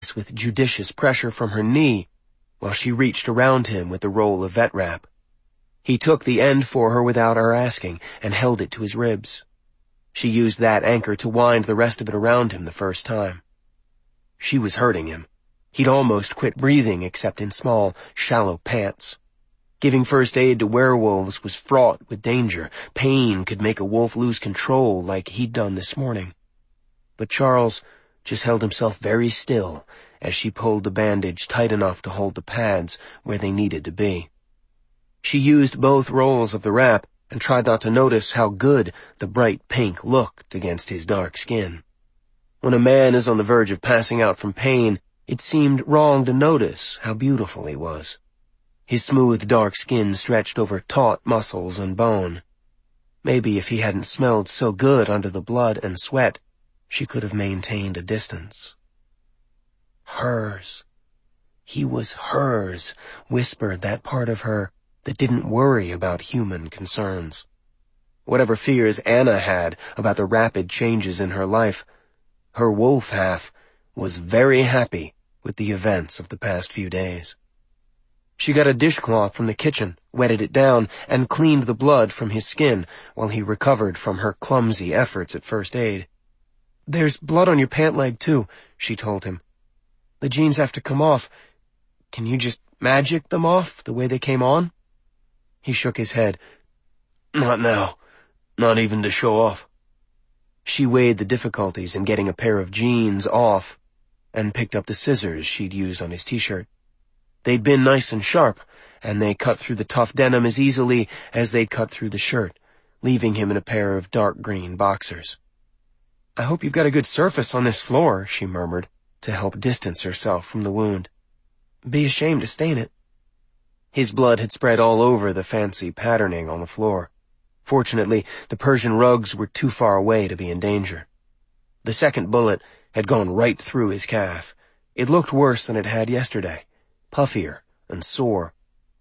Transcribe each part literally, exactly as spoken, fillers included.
pads with judicious pressure from her knee, while she reached around him with the roll of vet wrap. He took the end for her without her asking and held it to his ribs. She used that anchor to wind the rest of it around him the first time. She was hurting him. He'd almost quit breathing except in small, shallow pants. Giving first aid to werewolves was fraught with danger. Pain could make a wolf lose control like he'd done this morning. But Charles just held himself very still as she pulled the bandage tight enough to hold the pads where they needed to be. She used both rolls of the wrap and tried not to notice how good the bright pink looked against his dark skin. When a man is on the verge of passing out from pain, it seemed wrong to notice how beautiful he was. His smooth dark skin stretched over taut muscles and bone. Maybe if he hadn't smelled so good under the blood and sweat, she could have maintained a distance. Hers. He was hers, whispered that part of her that didn't worry about human concerns. Whatever fears Anna had about the rapid changes in her life, her wolf half was very happy with the events of the past few days. She got a dishcloth from the kitchen, wetted it down, and cleaned the blood from his skin while he recovered from her clumsy efforts at first aid. "There's blood on your pant leg, too," she told him. "The jeans have to come off. Can you just magic them off the way they came on?" He shook his head. "Not now. Not even to show off." She weighed the difficulties in getting a pair of jeans off and picked up the scissors she'd used on his t-shirt. They'd been nice and sharp, and they cut through the tough denim as easily as they'd cut through the shirt, leaving him in a pair of dark green boxers. "I hope you've got a good surface on this floor," she murmured, to help distance herself from the wound. "Be ashamed to stain it." His blood had spread all over the fancy patterning on the floor. Fortunately, the Persian rugs were too far away to be in danger. The second bullet had gone right through his calf. It looked worse than it had yesterday, puffier and sore.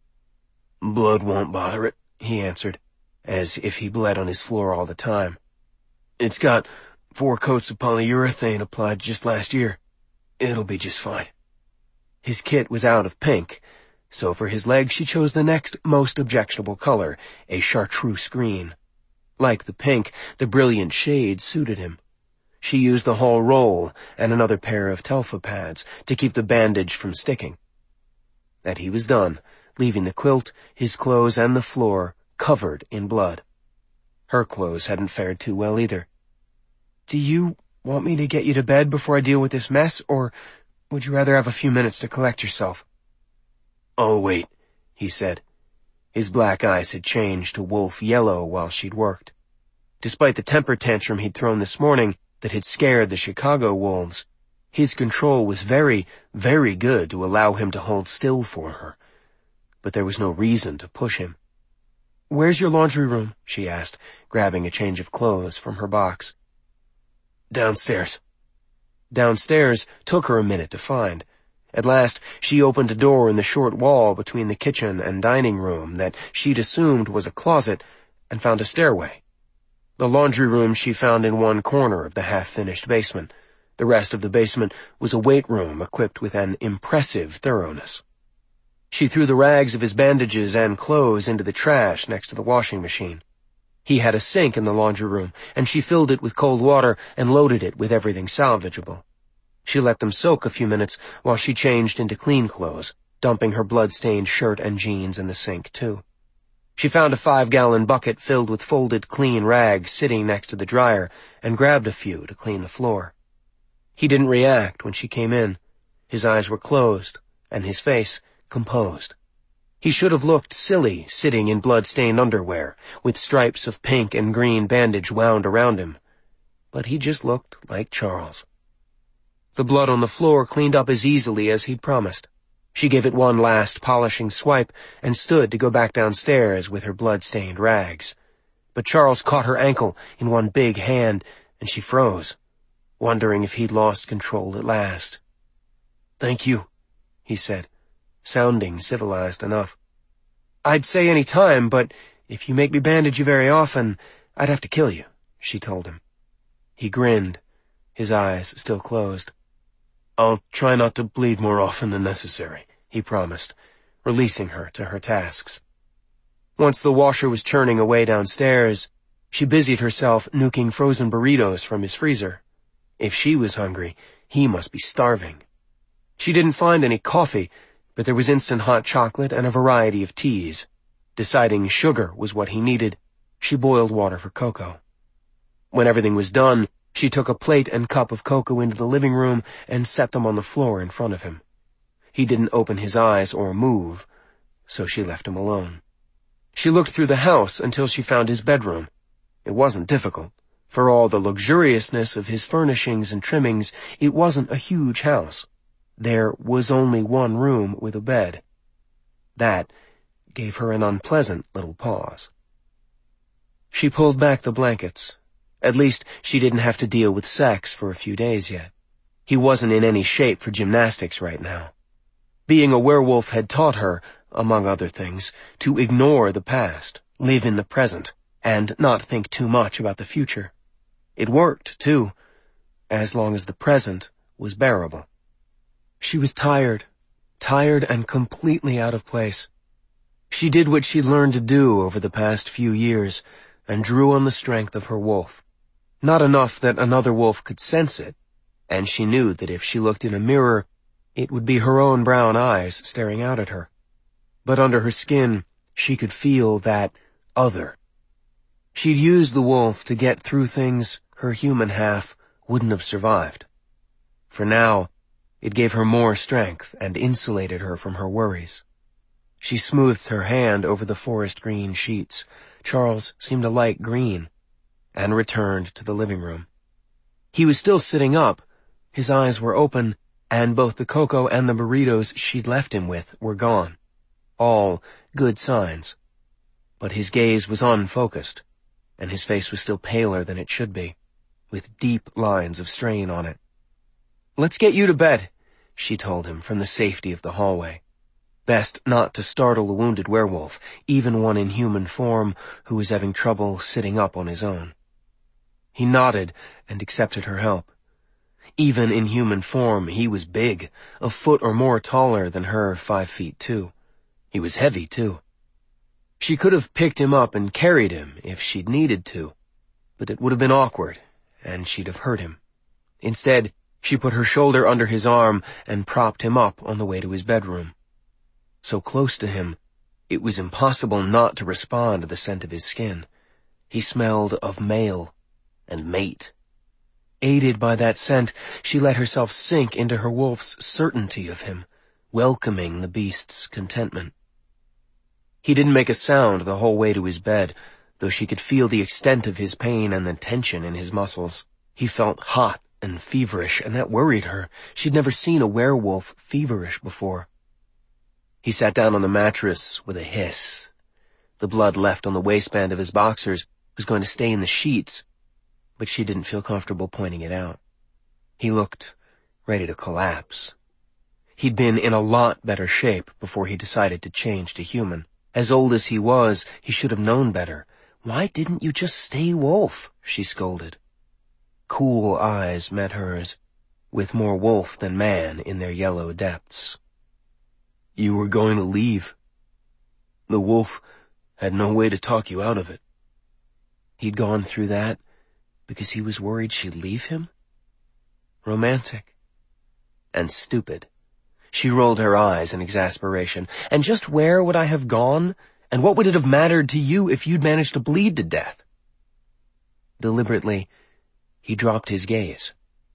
"Blood won't bother it," he answered, as if he bled on his floor all the time. "It's got four coats of polyurethane applied just last year. It'll be just fine." His kit was out of pink, so for his leg she chose the next most objectionable color, a chartreuse green. Like the pink, the brilliant shade suited him. She used the whole roll and another pair of Telfa pads to keep the bandage from sticking. And he was done, leaving the quilt, his clothes, and the floor covered in blood. Her clothes hadn't fared too well either. "Do you want me to get you to bed before I deal with this mess, or would you rather have a few minutes to collect yourself?" "Oh, wait," he said. His black eyes had changed to wolf yellow while she'd worked. Despite the temper tantrum he'd thrown this morning that had scared the Chicago wolves, his control was very, very good to allow him to hold still for her. But there was no reason to push him. "Where's your laundry room?" she asked, grabbing a change of clothes from her box. "Downstairs." Downstairs took her a minute to find. At last, she opened a door in the short wall between the kitchen and dining room that she'd assumed was a closet and found a stairway. The laundry room she found in one corner of the half-finished basement. The rest of the basement was a weight room equipped with an impressive thoroughness. She threw the rags of his bandages and clothes into the trash next to the washing machine. He had a sink in the laundry room, and she filled it with cold water and loaded it with everything salvageable. She let them soak a few minutes while she changed into clean clothes, dumping her blood-stained shirt and jeans in the sink, too. She found a five-gallon bucket filled with folded clean rags sitting next to the dryer and grabbed a few to clean the floor. He didn't react when she came in. His eyes were closed, and his face composed. He should have looked silly sitting in blood-stained underwear, with stripes of pink and green bandage wound around him. But he just looked like Charles. The blood on the floor cleaned up as easily as he'd promised. She gave it one last polishing swipe and stood to go back downstairs with her blood-stained rags. But Charles caught her ankle in one big hand, and she froze, wondering if he'd lost control at last. "Thank you," he said, sounding civilized enough. "I'd say any time, but if you make me bandage you very often, I'd have to kill you," she told him. He grinned, his eyes still closed. "I'll try not to bleed more often than necessary," he promised, releasing her to her tasks. Once the washer was churning away downstairs, she busied herself nuking frozen burritos from his freezer. If she was hungry, he must be starving. She didn't find any coffee, but there was instant hot chocolate and a variety of teas. Deciding sugar was what he needed, she boiled water for cocoa. When everything was done, she took a plate and cup of cocoa into the living room and set them on the floor in front of him. He didn't open his eyes or move, so she left him alone. She looked through the house until she found his bedroom. It wasn't difficult. For all the luxuriousness of his furnishings and trimmings, it wasn't a huge house. There was only one room with a bed. That gave her an unpleasant little pause. She pulled back the blankets. At least she didn't have to deal with sex for a few days yet. He wasn't in any shape for gymnastics right now. Being a werewolf had taught her, among other things, to ignore the past, live in the present, and not think too much about the future. It worked, too, as long as the present was bearable. She was tired, tired and completely out of place. She did what she'd learned to do over the past few years, and drew on the strength of her wolf. Not enough that another wolf could sense it, and she knew that if she looked in a mirror, it would be her own brown eyes staring out at her. But under her skin, she could feel that other. She'd used the wolf to get through things her human half wouldn't have survived. For now, it gave her more strength and insulated her from her worries. She smoothed her hand over the forest green sheets. Charles seemed a light green, and returned to the living room. He was still sitting up. His eyes were open, and both the cocoa and the burritos she'd left him with were gone. All good signs. But his gaze was unfocused, and his face was still paler than it should be, with deep lines of strain on it. "Let's get you to bed," she told him from the safety of the hallway. Best not to startle a wounded werewolf, even one in human form who was having trouble sitting up on his own. He nodded and accepted her help. Even in human form, he was big, a foot or more taller than her five feet two. He was heavy, too. She could have picked him up and carried him if she'd needed to, but it would have been awkward, and she'd have hurt him. Instead, she put her shoulder under his arm and propped him up on the way to his bedroom. So close to him, it was impossible not to respond to the scent of his skin. He smelled of male and mate. Aided by that scent, she let herself sink into her wolf's certainty of him, welcoming the beast's contentment. He didn't make a sound the whole way to his bed, though she could feel the extent of his pain and the tension in his muscles. He felt hot and feverish, and that worried her. She'd never seen a werewolf feverish before. He sat down on the mattress with a hiss. The blood left on the waistband of his boxers was going to stay in the sheets, but she didn't feel comfortable pointing it out. He looked ready to collapse. He'd been in a lot better shape before he decided to change to human. As old as he was, he should have known better. "Why didn't you just stay wolf?" she scolded. Cool eyes met hers, with more wolf than man in their yellow depths. "You were going to leave. The wolf had no way to talk you out of it." He'd gone through that because he was worried she'd leave him? Romantic. And stupid. She rolled her eyes in exasperation. "And just where would I have gone? And what would it have mattered to you if you'd managed to bleed to death?" Deliberately, he dropped his gaze.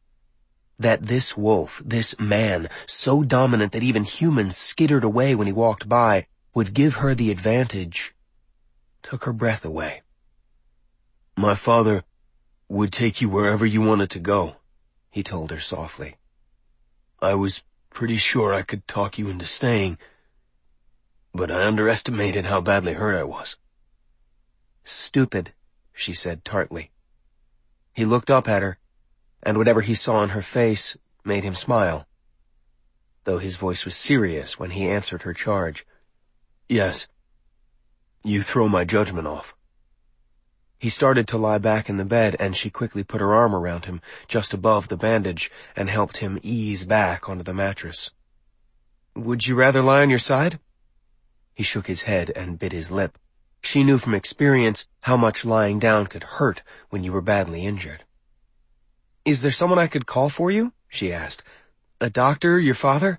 That this wolf, this man, so dominant that even humans skittered away when he walked by, would give her the advantage, took her breath away. "My father would take you wherever you wanted to go," he told her softly. "I was pretty sure I could talk you into staying, but I underestimated how badly hurt I was." "Stupid," she said tartly. He looked up at her, and whatever he saw in her face made him smile, though his voice was serious when he answered her charge. "Yes, you throw my judgment off." He started to lie back in the bed, and she quickly put her arm around him, just above the bandage, and helped him ease back onto the mattress. "Would you rather lie on your side?" He shook his head and bit his lip. She knew from experience how much lying down could hurt when you were badly injured. "Is there someone I could call for you?" she asked. "A doctor, your father?"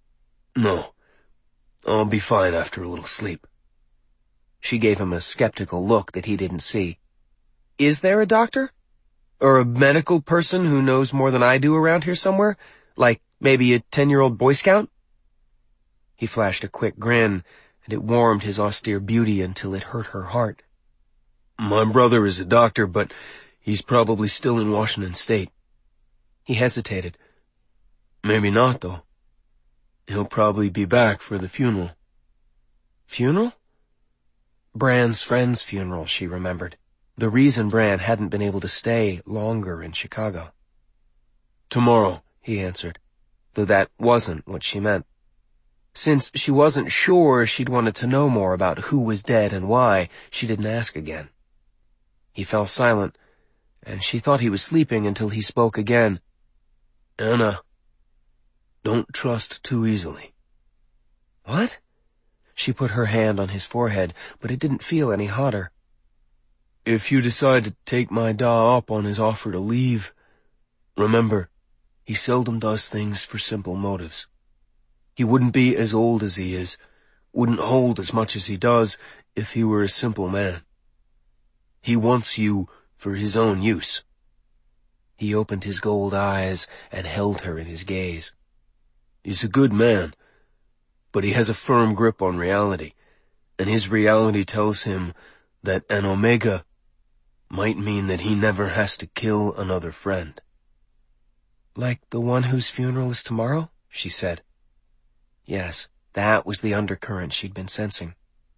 "No. I'll be fine after a little sleep." She gave him a skeptical look that he didn't see. "Is there a doctor? Or a medical person who knows more than I do around here somewhere? Like maybe a ten-year-old Boy Scout?" He flashed a quick grin, and it warmed his austere beauty until it hurt her heart. "My brother is a doctor, but he's probably still in Washington State." He hesitated. "Maybe not, though. He'll probably be back for the funeral." Funeral? Bran's friend's funeral, she remembered. The reason Bran hadn't been able to stay longer in Chicago. "Tomorrow," he answered, though that wasn't what she meant. Since she wasn't sure she'd wanted to know more about who was dead and why, she didn't ask again. He fell silent, and she thought he was sleeping until he spoke again. "Anna, don't trust too easily." "What?" She put her hand on his forehead, but it didn't feel any hotter. "If you decide to take my da up on his offer to leave, remember, he seldom does things for simple motives. He wouldn't be as old as he is, wouldn't hold as much as he does if he were a simple man. He wants you for his own use." He opened his gold eyes and held her in his gaze. "He's a good man, but he has a firm grip on reality, and his reality tells him that an Omega might mean that he never has to kill another friend." "Like the one whose funeral is tomorrow?" she said. Yes, that was the undercurrent she'd been sensing.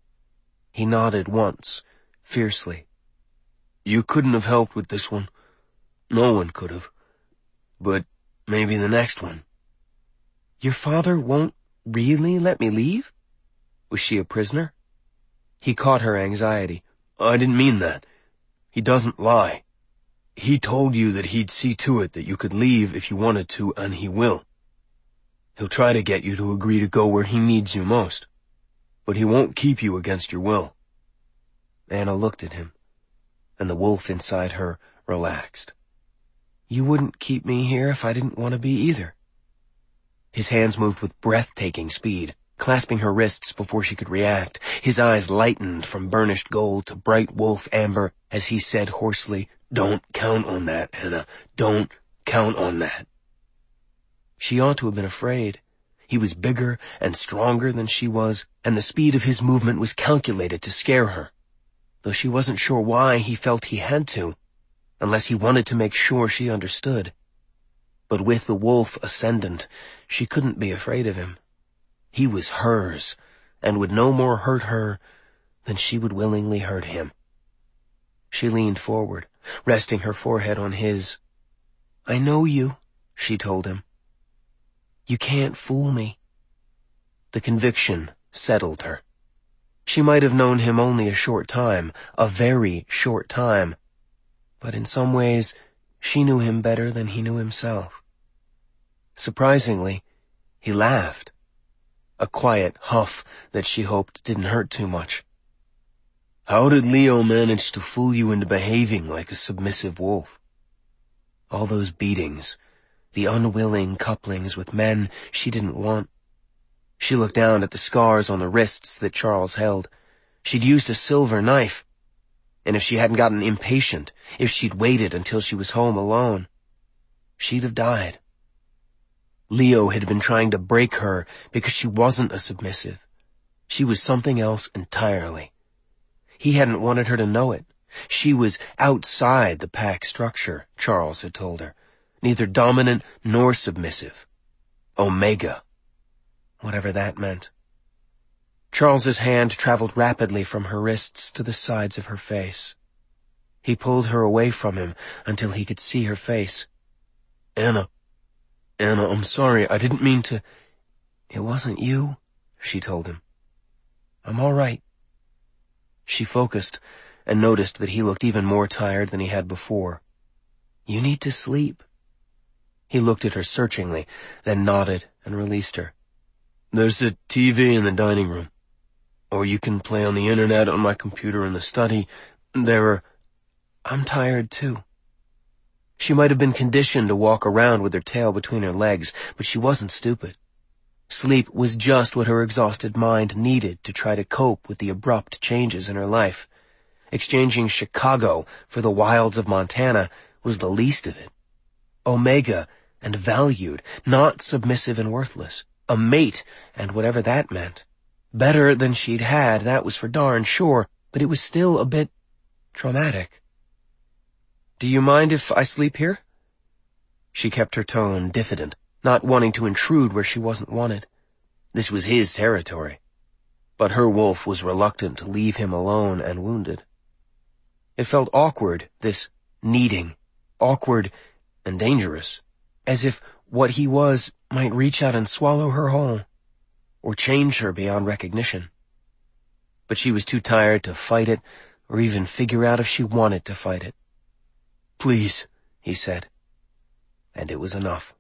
He nodded once, fiercely. "You couldn't have helped with this one. No one could have. But maybe the next one." "Your father won't really let me leave?" Was she a prisoner? He caught her anxiety. "I didn't mean that. He doesn't lie. He told you that he'd see to it that you could leave if you wanted to, and he will. He'll try to get you to agree to go where he needs you most, but he won't keep you against your will." Anna looked at him, and the wolf inside her relaxed. "You wouldn't keep me here if I didn't want to be either." His hands moved with breathtaking speed, clasping her wrists before she could react. His eyes lightened from burnished gold to bright wolf amber as he said hoarsely, "Don't count on that, Anna. Don't count on that." She ought to have been afraid. He was bigger and stronger than she was, and the speed of his movement was calculated to scare her, though she wasn't sure why he felt he had to, unless he wanted to make sure she understood. But with the wolf ascendant, she couldn't be afraid of him. He was hers, and would no more hurt her than she would willingly hurt him. She leaned forward, resting her forehead on his. "I know you," she told him. "You can't fool me." The conviction settled her. She might have known him only a short time, a very short time, but in some ways she knew him better than he knew himself. Surprisingly, he laughed, a quiet huff that she hoped didn't hurt too much. "How did Leo manage to fool you into behaving like a submissive wolf?" All those beatings, the unwilling couplings with men she didn't want. She looked down at the scars on the wrists that Charles held. She'd used a silver knife, and if she hadn't gotten impatient, if she'd waited until she was home alone, she'd have died. Leo had been trying to break her because she wasn't a submissive. She was something else entirely. He hadn't wanted her to know it. She was outside the pack structure, Charles had told her. Neither dominant nor submissive. Omega. Whatever that meant. Charles's hand traveled rapidly from her wrists to the sides of her face. He pulled her away from him until he could see her face. Anna, Anna, I'm sorry, I didn't mean to... It wasn't you, she told him. I'm all right. She focused, and noticed that he looked even more tired than he had before. "You need to sleep." He looked at her searchingly, then nodded and released her. "There's a T V in the dining room. Or you can play on the internet on my computer in the study. There are—" "I'm tired too." She might have been conditioned to walk around with her tail between her legs, but she wasn't stupid. Sleep was just what her exhausted mind needed to try to cope with the abrupt changes in her life. Exchanging Chicago for the wilds of Montana was the least of it. Omega and valued, not submissive and worthless. A mate and whatever that meant. Better than she'd had, that was for darn sure, but it was still a bit traumatic. "Do you mind if I sleep here?" She kept her tone diffident, not wanting to intrude where she wasn't wanted. This was his territory. But her wolf was reluctant to leave him alone and wounded. It felt awkward, this needing, awkward and dangerous, as if what he was might reach out and swallow her whole, or change her beyond recognition. But she was too tired to fight it, or even figure out if she wanted to fight it. "Please," he said. And it was enough.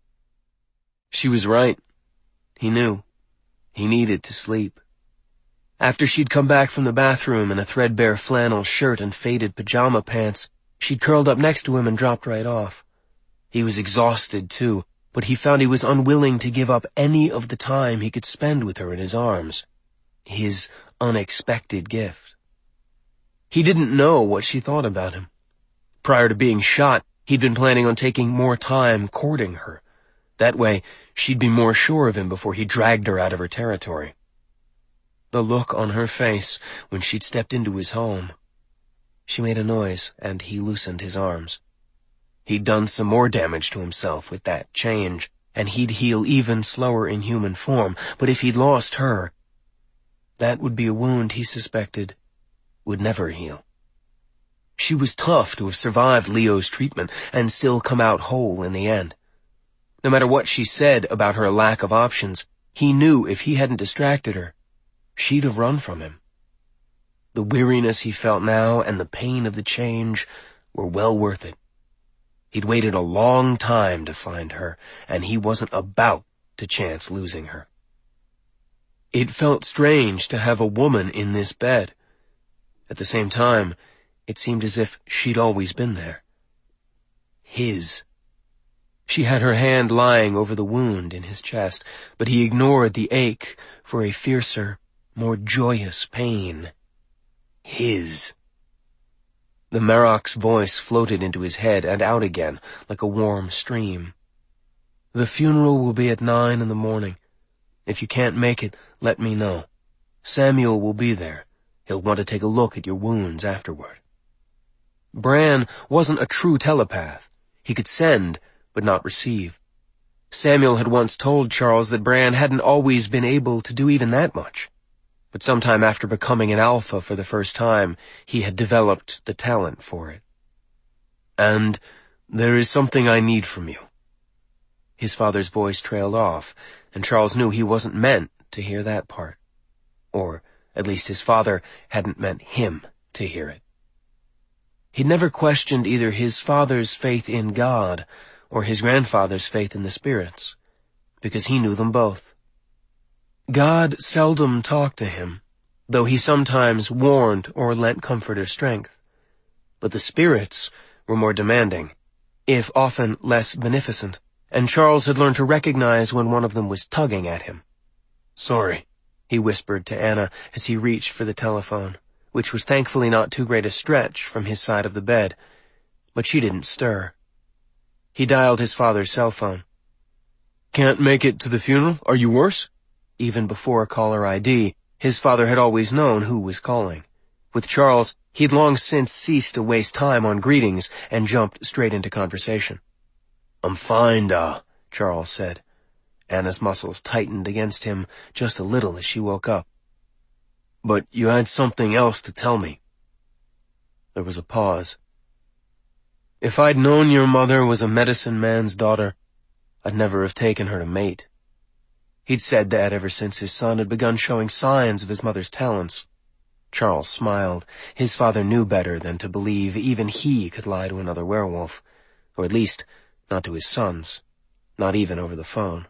She was right. He knew. He needed to sleep. After she'd come back from the bathroom in a threadbare flannel shirt and faded pajama pants, she'd curled up next to him and dropped right off. He was exhausted, too, but he found he was unwilling to give up any of the time he could spend with her in his arms. His unexpected gift. He didn't know what she thought about him. Prior to being shot, he'd been planning on taking more time courting her. That way, she'd be more sure of him before he dragged her out of her territory. The look on her face when she'd stepped into his home. She made a noise, and he loosened his arms. He'd done some more damage to himself with that change, and he'd heal even slower in human form, but if he'd lost her, that would be a wound he suspected would never heal. She was tough to have survived Leo's treatment and still come out whole in the end. No matter what she said about her lack of options, he knew if he hadn't distracted her, she'd have run from him. The weariness he felt now and the pain of the change were well worth it. He'd waited a long time to find her, and he wasn't about to chance losing her. It felt strange to have a woman in this bed. At the same time, it seemed as if she'd always been there. His. She had her hand lying over the wound in his chest, but he ignored the ache for a fiercer, more joyous pain. His. The Marok's voice floated into his head and out again, like a warm stream. "The funeral will be at nine in the morning. If you can't make it, let me know. Samuel will be there. He'll want to take a look at your wounds afterward." Bran wasn't a true telepath. He could send, but not receive. Samuel had once told Charles that Bran hadn't always been able to do even that much. But sometime after becoming an alpha for the first time, he had developed the talent for it. "And there is something I need from you." His father's voice trailed off, and Charles knew he wasn't meant to hear that part. Or, at least his father hadn't meant him to hear it. He'd never questioned either his father's faith in God or his grandfather's faith in the spirits, because he knew them both. God seldom talked to him, though he sometimes warned or lent comfort or strength. But the spirits were more demanding, if often less beneficent, and Charles had learned to recognize when one of them was tugging at him. "Sorry," he whispered to Anna as he reached for the telephone, which was thankfully not too great a stretch from his side of the bed, but she didn't stir. He dialed his father's cell phone. "Can't make it to the funeral? Are you worse?" Even before caller I D, his father had always known who was calling. With Charles, he'd long since ceased to waste time on greetings and jumped straight into conversation. "I'm fine, Da," Charles said. Anna's muscles tightened against him just a little as she woke up. "But you had something else to tell me." There was a pause. "If I'd known your mother was a medicine man's daughter, I'd never have taken her to mate." He'd said that ever since his son had begun showing signs of his mother's talents. Charles smiled. His father knew better than to believe even he could lie to another werewolf. Or at least, not to his sons. Not even over the phone.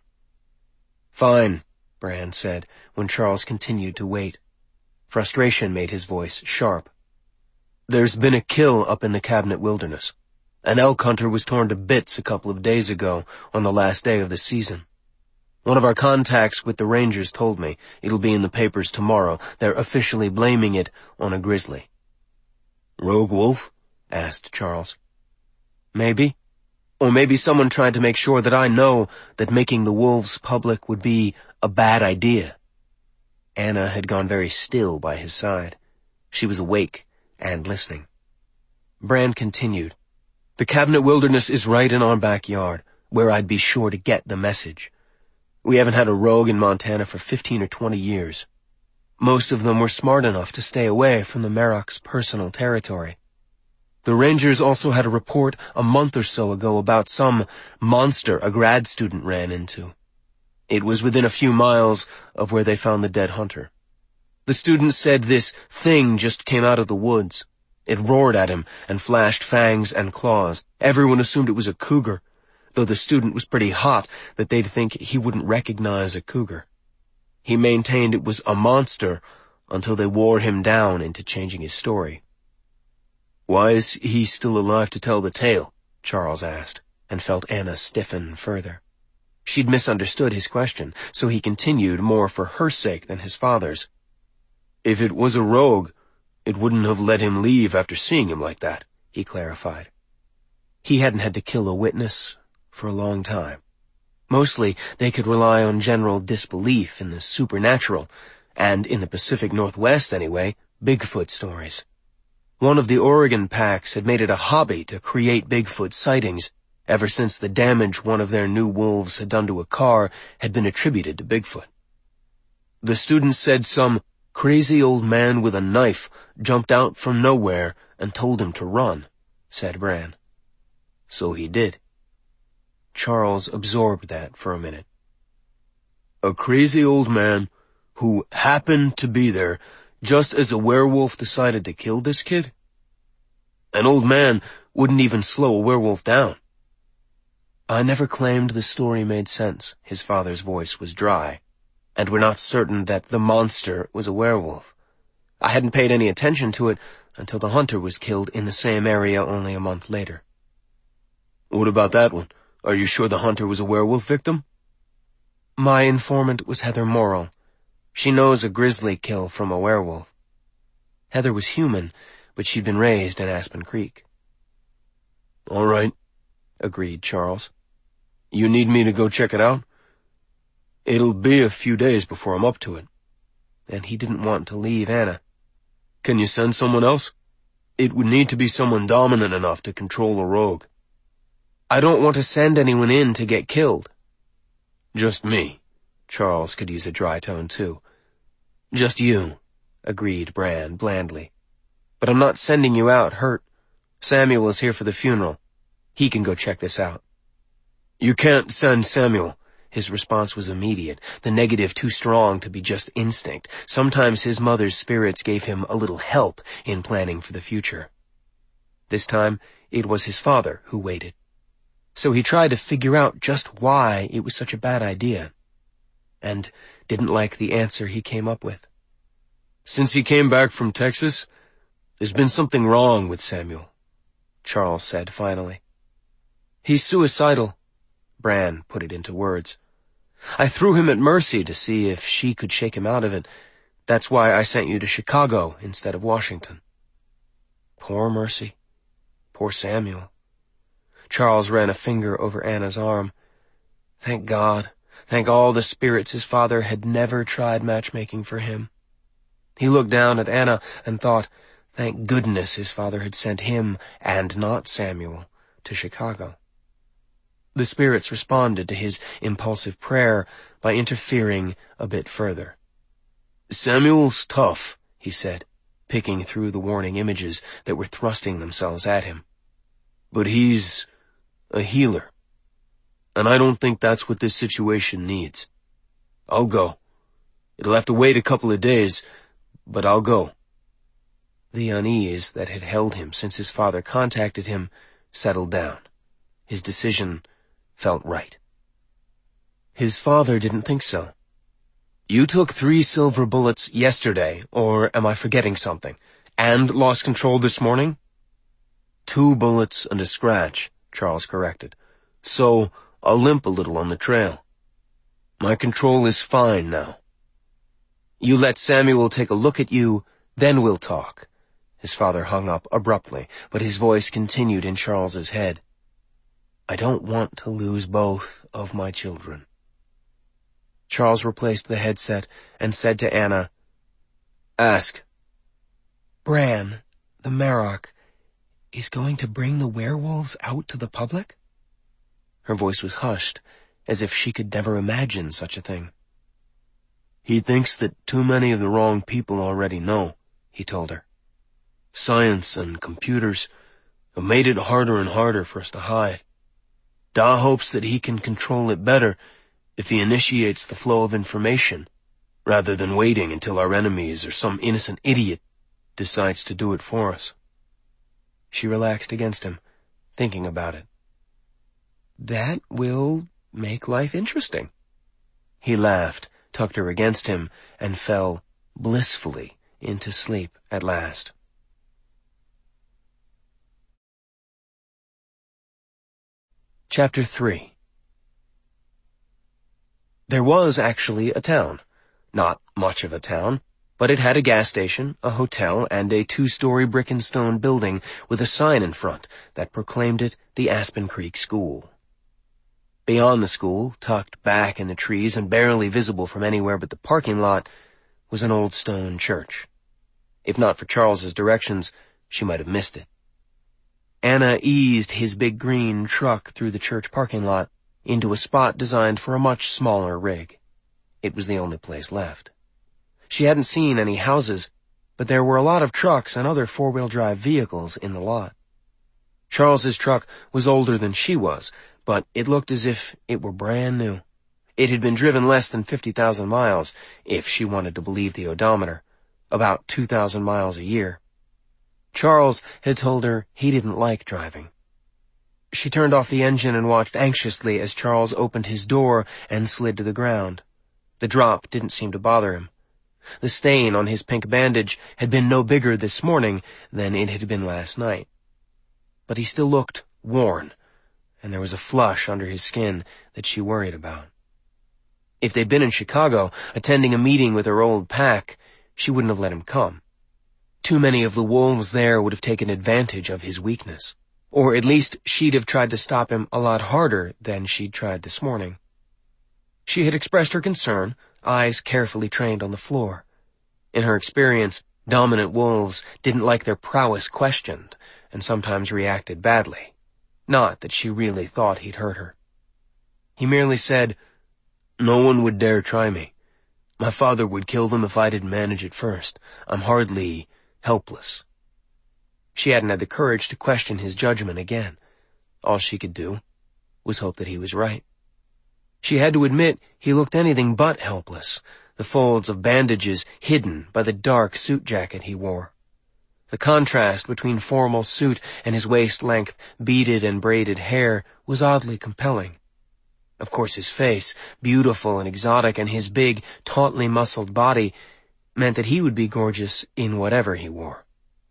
"Fine," Bran said, when Charles continued to wait. Frustration made his voice sharp. "There's been a kill up in the Cabinet Wilderness. An elk hunter was torn to bits a couple of days ago, on the last day of the season. One of our contacts with the Rangers told me. It'll be in the papers tomorrow. They're officially blaming it on a grizzly." "Rogue wolf?" asked Charles. "Maybe. Or maybe someone tried to make sure that I know that making the wolves public would be a bad idea." Anna had gone very still by his side. She was awake and listening. Bran continued. "The Cabinet Wilderness is right in our backyard, where I'd be sure to get the message. We haven't had a rogue in Montana for fifteen or twenty years. Most of them were smart enough to stay away from the Merrock's personal territory. The Rangers also had a report a month or so ago about some monster a grad student ran into. It was within a few miles of where they found the dead hunter. The student said this thing just came out of the woods. It roared at him and flashed fangs and claws. Everyone assumed it was a cougar, though the student was pretty hot that they'd think he wouldn't recognize a cougar. He maintained it was a monster until they wore him down into changing his story." "Why is he still alive to tell the tale?" Charles asked, and felt Anna stiffen further. She'd misunderstood his question, so he continued more for her sake than his father's. "If it was a rogue, it wouldn't have let him leave after seeing him like that," he clarified. He hadn't had to kill a witness for a long time. Mostly, they could rely on general disbelief in the supernatural, and in the Pacific Northwest anyway, Bigfoot stories. One of the Oregon packs had made it a hobby to create Bigfoot sightings, ever since the damage one of their new wolves had done to a car had been attributed to Bigfoot. "The student said some crazy old man with a knife jumped out from nowhere and told him to run," said Bran. "So he did." Charles absorbed that for a minute. "A crazy old man who happened to be there just as a werewolf decided to kill this kid? An old man wouldn't even slow a werewolf down." "I never claimed the story made sense." His father's voice was dry. "And we're not certain that the monster was a werewolf. I hadn't paid any attention to it until the hunter was killed in the same area only a month later." "What about that one? Are you sure the hunter was a werewolf victim?" "My informant was Heather Morrill. She knows a grizzly kill from a werewolf. Heather was human, but she'd been raised in Aspen Creek." "All right," agreed Charles. "You need me to go check it out?" "It'll be a few days before I'm up to it." And he didn't want to leave Anna. "Can you send someone else? It would need to be someone dominant enough to control a rogue." "I don't want to send anyone in to get killed." "Just me." Charles could use a dry tone, too. "Just you," agreed Bran blandly. "But I'm not sending you out hurt. Samuel is here for the funeral. He can go check this out." "You can't send Samuel." His response was immediate, the negative too strong to be just instinct. Sometimes his mother's spirits gave him a little help in planning for the future. This time, it was his father who waited. So he tried to figure out just why it was such a bad idea, and didn't like the answer he came up with. "Since he came back from Texas, there's been something wrong with Samuel," Charles said finally. "He's suicidal," Bran put it into words. "I threw him at Mercy to see if she could shake him out of it. That's why I sent you to Chicago instead of Washington." Poor Mercy. Poor Samuel. Charles ran a finger over Anna's arm. Thank God. Thank all the spirits his father had never tried matchmaking for him. He looked down at Anna and thought, thank goodness his father had sent him, and not Samuel, to Chicago. The spirits responded to his impulsive prayer by interfering a bit further. "Samuel's tough," he said, picking through the warning images that were thrusting themselves at him. "But he's a healer. And I don't think that's what this situation needs. I'll go. It'll have to wait a couple of days, but I'll go." The unease that had held him since his father contacted him settled down. His decision felt right. His father didn't think so. "You took three silver bullets yesterday, or am I forgetting something, and lost control this morning?" "Two bullets and a scratch," Charles corrected. "So, I'll limp a little on the trail. My control is fine now." "You let Samuel take a look at you, then we'll talk." His father hung up abruptly, but his voice continued in Charles's head. "I don't want to lose both of my children." Charles replaced the headset and said to Anna, "Ask." "Bran, the Marok, is going to bring the werewolves out to the public?" Her voice was hushed, as if she could never imagine such a thing. "He thinks that too many of the wrong people already know," he told her. "Science and computers have made it harder and harder for us to hide. Da hopes that he can control it better if he initiates the flow of information, rather than waiting until our enemies or some innocent idiot decides to do it for us." She relaxed against him, thinking about it. "That will make life interesting." He laughed, tucked her against him, and fell blissfully into sleep at last. Chapter three. There was actually a town. Not much of a town, but it had a gas station, a hotel, and a two-story brick and stone building with a sign in front that proclaimed it the Aspen Creek School. Beyond the school, tucked back in the trees and barely visible from anywhere but the parking lot, was an old stone church. If not for Charles's directions, she might have missed it. Anna eased his big green truck through the church parking lot into a spot designed for a much smaller rig. It was the only place left. She hadn't seen any houses, but there were a lot of trucks and other four-wheel drive vehicles in the lot. Charles's truck was older than she was, but it looked as if it were brand new. It had been driven less than fifty thousand miles, if she wanted to believe the odometer, about two thousand miles a year. Charles had told her he didn't like driving. She turned off the engine and watched anxiously as Charles opened his door and slid to the ground. The drop didn't seem to bother him. The stain on his pink bandage had been no bigger this morning than it had been last night. But he still looked worn, and there was a flush under his skin that she worried about. If they'd been in Chicago, attending a meeting with her old pack, she wouldn't have let him come. Too many of the wolves there would have taken advantage of his weakness. Or at least she'd have tried to stop him a lot harder than she'd tried this morning. She had expressed her concern, eyes carefully trained on the floor. In her experience, dominant wolves didn't like their prowess questioned, and sometimes reacted badly. Not that she really thought he'd hurt her. He merely said, "No one would dare try me. My father would kill them if I didn't manage it first. I'm hardly helpless." She hadn't had the courage to question his judgment again. All she could do was hope that he was right. She had to admit he looked anything but helpless, the folds of bandages hidden by the dark suit jacket he wore. The contrast between formal suit and his waist-length beaded and braided hair was oddly compelling. Of course his face, beautiful and exotic, and his big, tautly muscled body meant that he would be gorgeous in whatever he wore.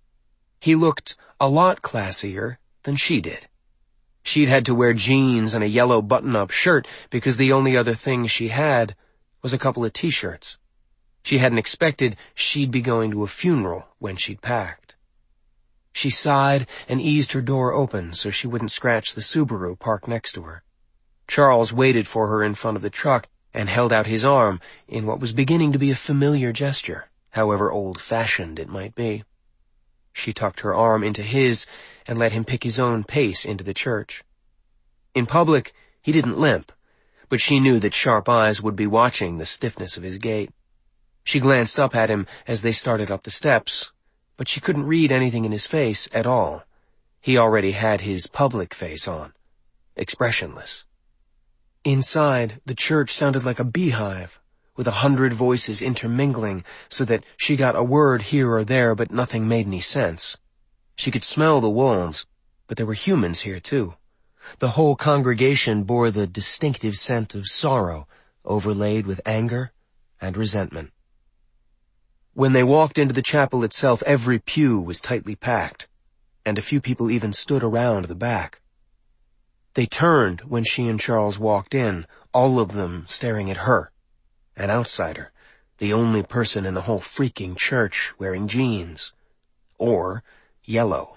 He looked a lot classier than she did. She'd had to wear jeans and a yellow button-up shirt because the only other thing she had was a couple of t-shirts. She hadn't expected she'd be going to a funeral when she'd packed. She sighed and eased her door open so she wouldn't scratch the Subaru parked next to her. Charles waited for her in front of the truck and held out his arm in what was beginning to be a familiar gesture, however old-fashioned it might be. She tucked her arm into his and let him pick his own pace into the church. In public, he didn't limp, but she knew that sharp eyes would be watching the stiffness of his gait. She glanced up at him as they started up the steps, but she couldn't read anything in his face at all. He already had his public face on, expressionless. Inside, the church sounded like a beehive, with a hundred voices intermingling so that she got a word here or there, but nothing made any sense. She could smell the wolves, but there were humans here too. The whole congregation bore the distinctive scent of sorrow, overlaid with anger and resentment. When they walked into the chapel itself, every pew was tightly packed, and a few people even stood around the back. They turned when she and Charles walked in, all of them staring at her, an outsider, the only person in the whole freaking church wearing jeans. Or yellow.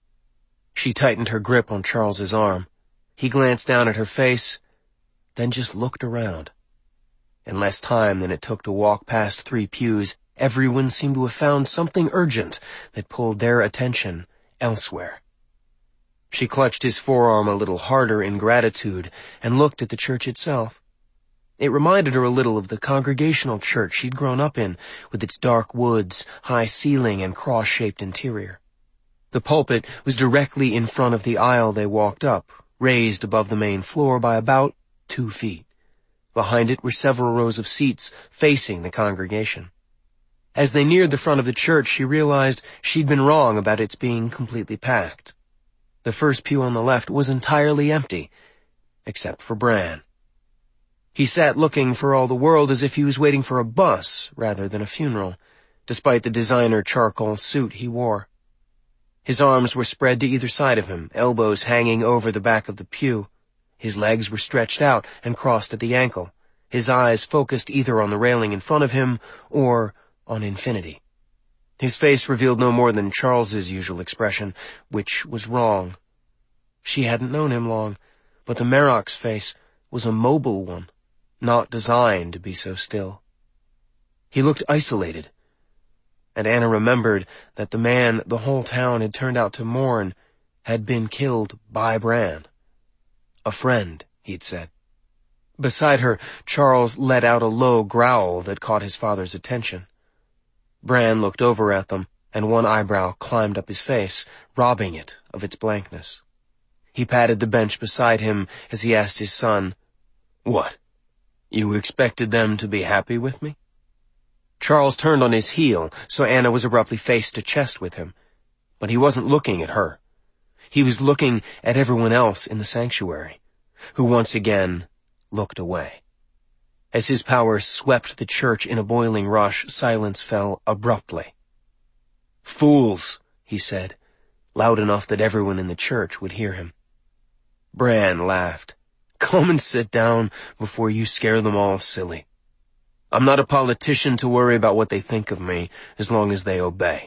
She tightened her grip on Charles's arm. He glanced down at her face, then just looked around. In less time than it took to walk past three pews, everyone seemed to have found something urgent that pulled their attention elsewhere. She clutched his forearm a little harder in gratitude and looked at the church itself. It reminded her a little of the Congregational church she'd grown up in, with its dark woods, high ceiling, and cross-shaped interior. The pulpit was directly in front of the aisle they walked up, raised above the main floor by about two feet. Behind it were several rows of seats facing the congregation. As they neared the front of the church, she realized she'd been wrong about its being completely packed. The first pew on the left was entirely empty, except for Bran. He sat looking for all the world as if he was waiting for a bus rather than a funeral, despite the designer charcoal suit he wore. His arms were spread to either side of him, elbows hanging over the back of the pew. His legs were stretched out and crossed at the ankle, his eyes focused either on the railing in front of him or on infinity. His face revealed no more than Charles's usual expression, which was wrong. She hadn't known him long, but the Merrock's face was a mobile one, not designed to be so still. He looked isolated, and Anna remembered that the man the whole town had turned out to mourn had been killed by Bran. A friend, he'd said. Beside her, Charles let out a low growl that caught his father's attention. Bran looked over at them, and one eyebrow climbed up his face, robbing it of its blankness. He patted the bench beside him as he asked his son, "What? You expected them to be happy with me?" Charles turned on his heel, so Anna was abruptly face to chest with him. But he wasn't looking at her. He was looking at everyone else in the sanctuary, who once again looked away. As his power swept the church in a boiling rush, silence fell abruptly. "Fools," he said, loud enough that everyone in the church would hear him. Bran laughed. "Come and sit down before you scare them all silly. I'm not a politician to worry about what they think of me, as long as they obey."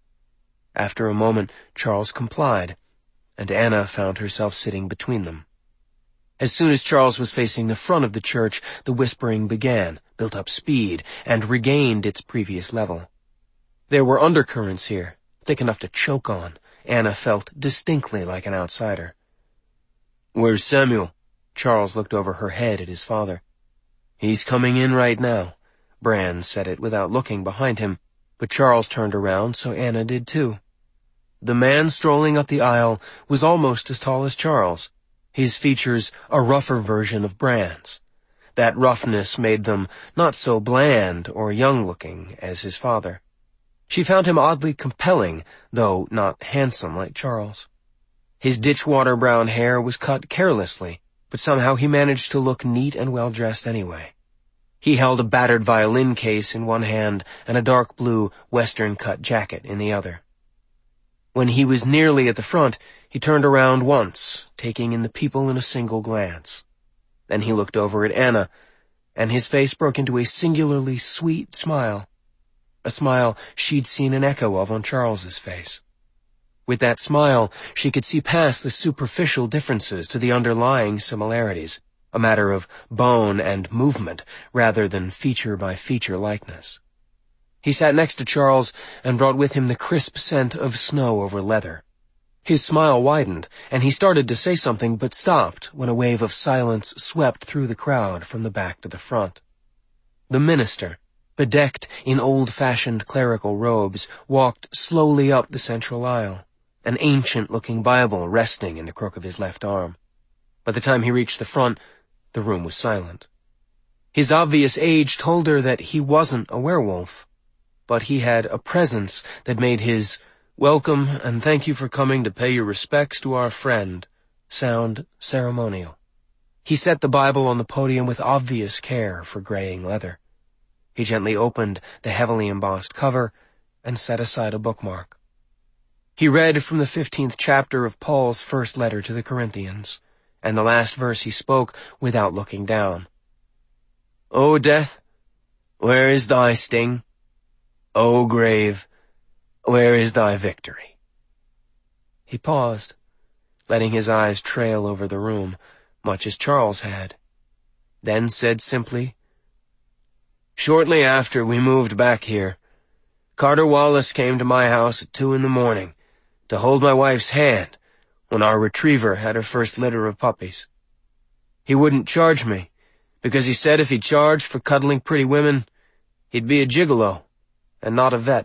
After a moment, Charles complied, and Anna found herself sitting between them. As soon as Charles was facing the front of the church, the whispering began, built up speed, and regained its previous level. There were undercurrents here, thick enough to choke on. Anna felt distinctly like an outsider. "Where's Samuel?" Charles looked over her head at his father. "He's coming in right now." Bran said it without looking behind him, but Charles turned around, so Anna did too. The man strolling up the aisle was almost as tall as Charles, his features a rougher version of Bran's. That roughness made them not so bland or young-looking as his father. She found him oddly compelling, though not handsome like Charles. His ditchwater brown hair was cut carelessly, but somehow he managed to look neat and well-dressed anyway. He held a battered violin case in one hand and a dark blue western-cut jacket in the other. When he was nearly at the front, he turned around once, taking in the people in a single glance. Then he looked over at Anna, and his face broke into a singularly sweet smile, a smile she'd seen an echo of on Charles's face. With that smile, she could see past the superficial differences to the underlying similarities, a matter of bone and movement rather than feature-by-feature likeness. He sat next to Charles and brought with him the crisp scent of snow over leather. His smile widened, and he started to say something but stopped when a wave of silence swept through the crowd from the back to the front. The minister, bedecked in old-fashioned clerical robes, walked slowly up the central aisle, an ancient-looking Bible resting in the crook of his left arm. By the time he reached the front, the room was silent. His obvious age told her that he wasn't a werewolf, but he had a presence that made his "welcome and thank you for coming to pay your respects to our friend" sound ceremonial. He set the Bible on the podium with obvious care for graying leather. He gently opened the heavily embossed cover and set aside a bookmark. He read from the fifteenth chapter of Paul's first letter to the Corinthians, and the last verse he spoke without looking down. "O death, where is thy sting? O grave, where is thy victory?" He paused, letting his eyes trail over the room, much as Charles had, then said simply, "Shortly after we moved back here, Carter Wallace came to my house at two in the morning to hold my wife's hand when our retriever had her first litter of puppies. He wouldn't charge me, because he said if he charged for cuddling pretty women, he'd be a gigolo and not a vet."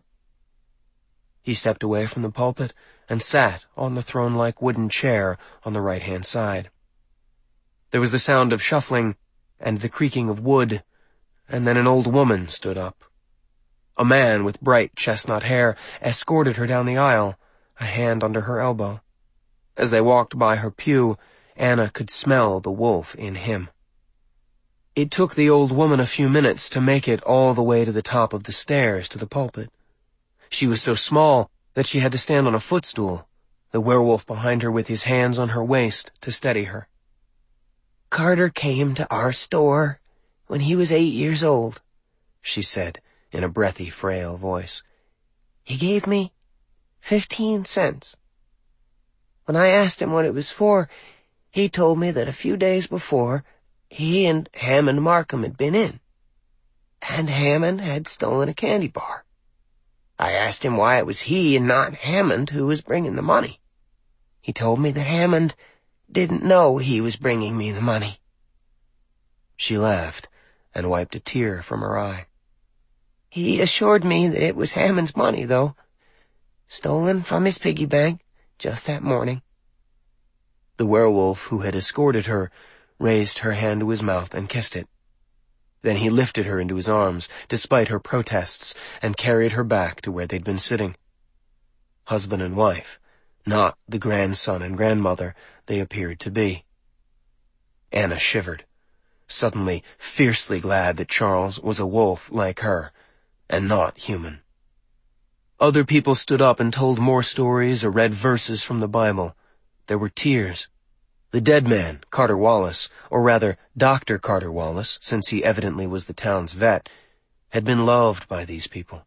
He stepped away from the pulpit and sat on the throne-like wooden chair on the right-hand side. There was the sound of shuffling and the creaking of wood, and then an old woman stood up. A man with bright chestnut hair escorted her down the aisle, a hand under her elbow. As they walked by her pew, Anna could smell the wolf in him. It took the old woman a few minutes to make it all the way to the top of the stairs to the pulpit. She was so small that she had to stand on a footstool, the werewolf behind her with his hands on her waist to steady her. "Carter came to our store when he was eight years old," she said in a breathy, frail voice. "He gave me fifteen cents. When I asked him what it was for, he told me that a few days before, he and Hammond Markham had been in, and Hammond had stolen a candy bar. I asked him why it was he and not Hammond who was bringing the money. He told me that Hammond didn't know he was bringing me the money." She laughed and wiped a tear from her eye. "He assured me that it was Hammond's money, though, stolen from his piggy bank just that morning." The werewolf who had escorted her raised her hand to his mouth and kissed it. Then he lifted her into his arms, despite her protests, and carried her back to where they'd been sitting. Husband and wife, not the grandson and grandmother they appeared to be. Anna shivered, suddenly fiercely glad that Charles was a wolf like her, and not human. Other people stood up and told more stories or read verses from the Bible. There were tears. The dead man, Carter Wallace, or rather Doctor Carter Wallace, since he evidently was the town's vet, had been loved by these people.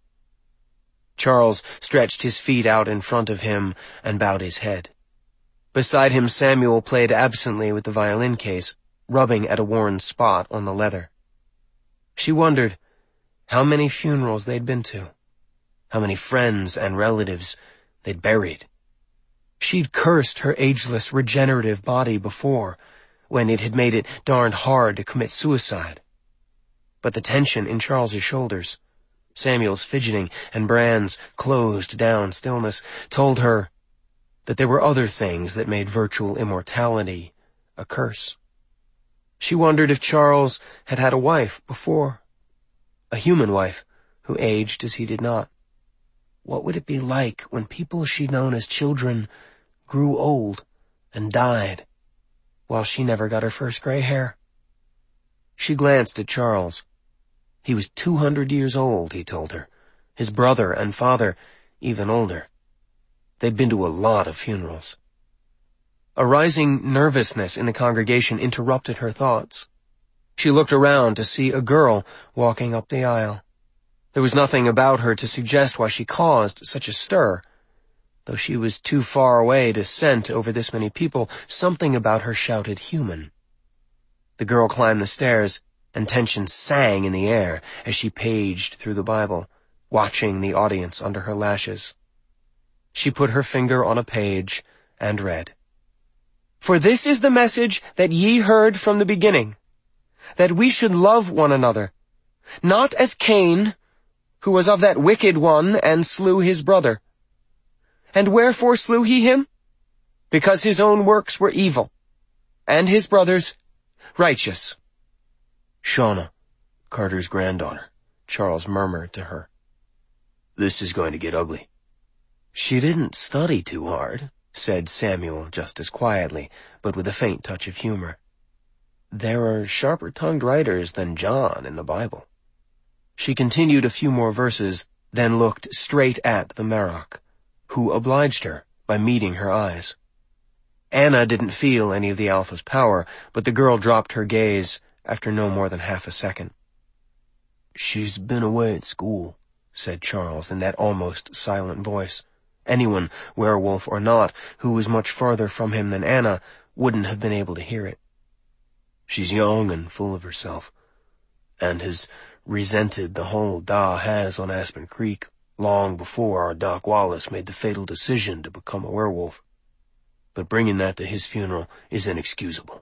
Charles stretched his feet out in front of him and bowed his head. Beside him, Samuel played absently with the violin case, rubbing at a worn spot on the leather. She wondered how many funerals they'd been to, how many friends and relatives they'd buried. She'd cursed her ageless, regenerative body before, when it had made it darned hard to commit suicide. But the tension in Charles's shoulders, Samuel's fidgeting, and Brand's closed-down stillness told her that there were other things that made virtual immortality a curse. She wondered if Charles had had a wife before, a human wife who aged as he did not. What would it be like when people she'd known as children grew old and died, while she never got her first gray hair? She glanced at Charles. He was two hundred years old, he told her, his brother and father even older. They'd been to a lot of funerals. A rising nervousness in the congregation interrupted her thoughts. She looked around to see a girl walking up the aisle. There was nothing about her to suggest why she caused such a stir. Though she was too far away to scent over this many people, something about her shouted human. The girl climbed the stairs, and tension sang in the air as she paged through the Bible, watching the audience under her lashes. She put her finger on a page and read, "For this is the message that ye heard from the beginning, that we should love one another, not as Cain, who was of that wicked one, and slew his brother. And wherefore slew he him? Because his own works were evil, and his brother's righteous." Shauna, Carter's granddaughter, Charles murmured to her. This is going to get ugly. She didn't study too hard, said Samuel just as quietly, but with a faint touch of humor. There are sharper-tongued writers than John in the Bible. She continued a few more verses, then looked straight at the Merrock, who obliged her by meeting her eyes. Anna didn't feel any of the Alpha's power, but the girl dropped her gaze after no more than half a second. She's been away at school, said Charles in that almost silent voice. Anyone, werewolf or not, who was much farther from him than Anna, wouldn't have been able to hear it. She's young and full of herself, and has resented the hold Da has on Aspen Creek long before our Doc Wallace made the fatal decision to become a werewolf. But bringing that to his funeral is inexcusable.